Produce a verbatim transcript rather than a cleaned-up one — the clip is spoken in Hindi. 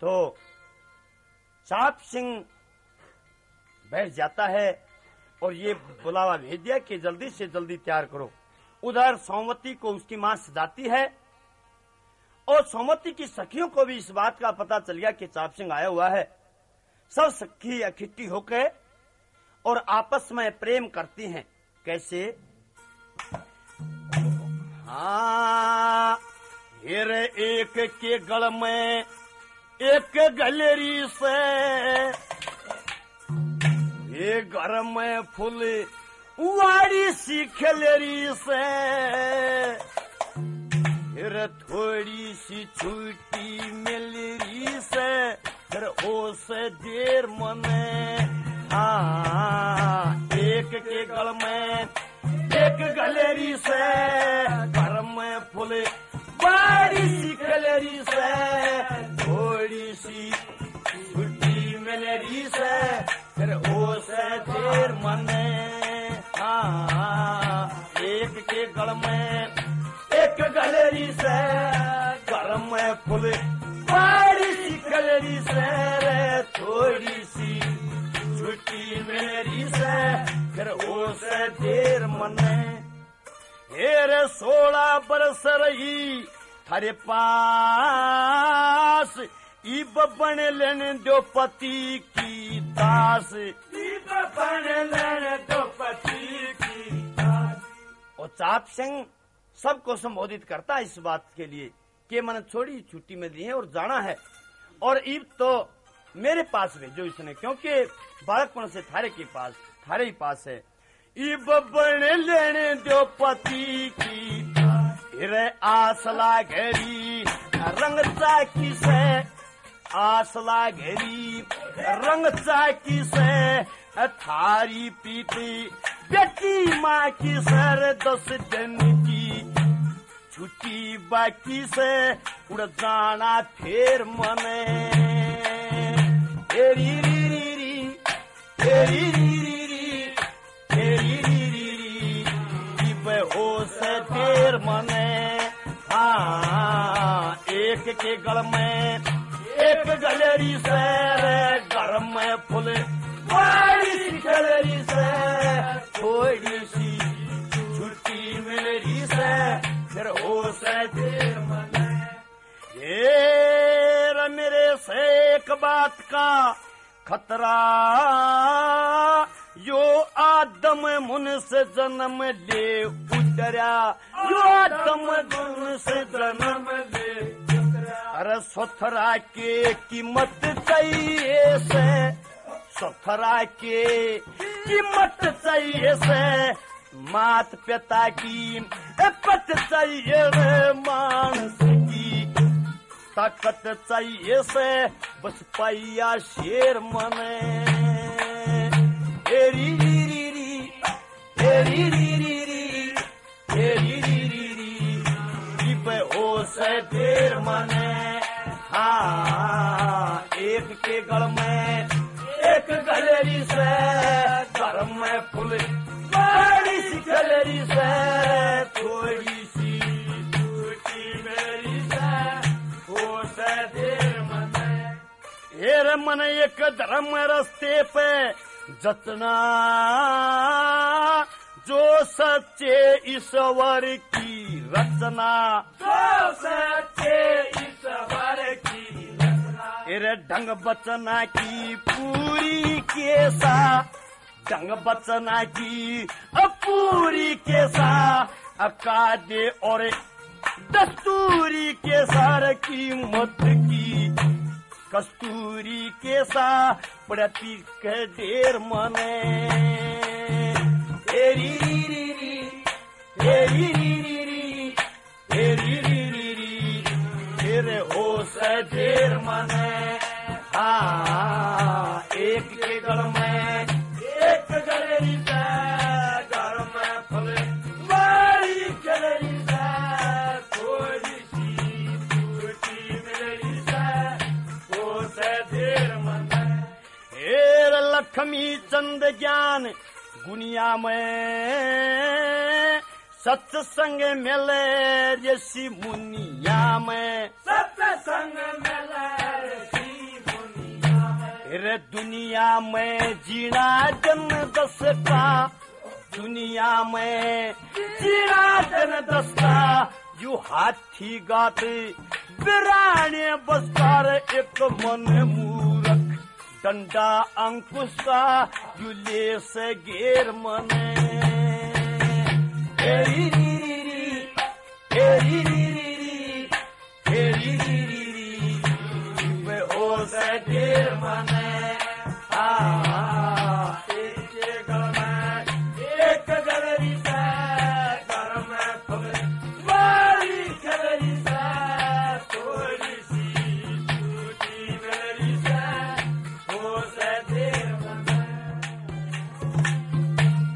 तो चाप सिंह बैठ जाता है और ये बुलावा भेज दिया कि जल्दी से जल्दी तैयार करो। उधर सोमवती को उसकी मां सजाती है और सोमवती की सखियों को भी इस बात का पता चल गया कि चाप सिंह आया हुआ है। सब सखी इकट्ठी होकर और आपस में प्रेम करती हैं। कैसे? हाँ, हेर एक के गल में एक गलेरी से, ये घर में फूल वाड़ी सी खलेरी से, फिर थोड़ी सी छुट्टी मिलरी से, फिर ओ से देर मने। हाँ, एक के गल में एक गलेरी से, घर में फूल वाड़ी सी खलेरी से, थोड़ी सी छुट्टी मिलरी से, फिर ओ से देर मने। हाँ, एक के गल में एक गलेरी से, घर में फूल वाड़ी सी खलेरी से, थोड़ी सी छुट्टी मेरी से, फिर ओ से देर मने। हेरे सोलह बरस रही थारे पास, इब बन लेने दो पति की दास, इब बन लेने दो पति की दास। और चाप सिंह सबको संबोधित करता है इस बात के लिए कि मन छोड़ी छुट्टी में दी है और जाना है, और इब तो मेरे पास भेजो इसने, क्योंकि बालकपन से थारे के पास थारे ही पास है। इब बन लेने दो पति की, रे आसला घेरी रंग चाकी से, आसला घेरी रंग चाकी से, थारी पीती बेटी माँ की सर, दस दिन की छुट्टी बाकी से, उड़ जाना फिर मने। तेरी री री री, तेरी री री री, तेरी री री री, इब हो से देर मने। हाँ, एक के गल में एक गलेरी से, घर में फूल वाड़ी सी गलेरी से, थोड़ी सी छुट्टी मिलरी से, फिर हो से देर मने। ये मेरे से एक बात का खतरा, यो आदम मुन से जन्म ले उतरा, यो आदम मुन से जन्म ले उतरा। अरे सोथरा के कीमत चाहिए से, सोथरा के कीमत चाहिए से, मात पिता की पत चाहिए रे, मानस की ताकत चाहिए से, बस पाइया शेर मने। तेरी री री री, तेरी री री री, तेरी री री री, इब हो से देर मने। हाँ, एक के गल में एक गलेरी से, घर में फूल वाड़ी सी गलेरी से, थोड़ी सी छुट्टी मेरी से, हो से देर मने। हेर मन एक धर्म रस्ते पे जतना, जो सच्चे ईश्वर की रचना, जो सच्चे ईश्वर की रचना। हेरे ढंग बचना की पूरी केसा, ढंग बचना की पूरी केसा, अकादे और दस्तूरी के सार की मत की, कस्तूरी के सा प्रति के देर मने। तेरी री री री, तेरी री री री, तेरी री री री, तेरे हो से देर मने। हाँ, एक के गल में एक गलेरी से, घर में फूल वाड़ी गलेरी से, थोड़ी सी छुट्टी मिलेरी से, हो से देर मने। हेर लक्ष्मी चंद ज्ञान गुनिया में, सत्संग मिले ऋषि मुनिया में, सत्संग मिले ऋषि वे दुनिया में जीना जन दस का, दुनिया में जीना जन दस का, यू हाथी गाते बिराने बसकार एक मन मूरख, डंडा अंकुश का यू ले से घेर मने।